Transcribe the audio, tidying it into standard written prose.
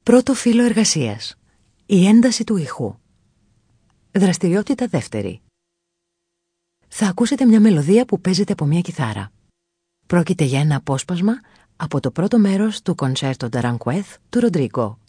Πρώτο φύλλο εργασίας. Η ένταση του ηχού. Δραστηριότητα δεύτερη. Θα ακούσετε μια μελωδία που παίζεται από μια κιθάρα. Πρόκειται για ένα απόσπασμα από το πρώτο μέρος του Concerto d'Aranjuez του Ροντρίγκο.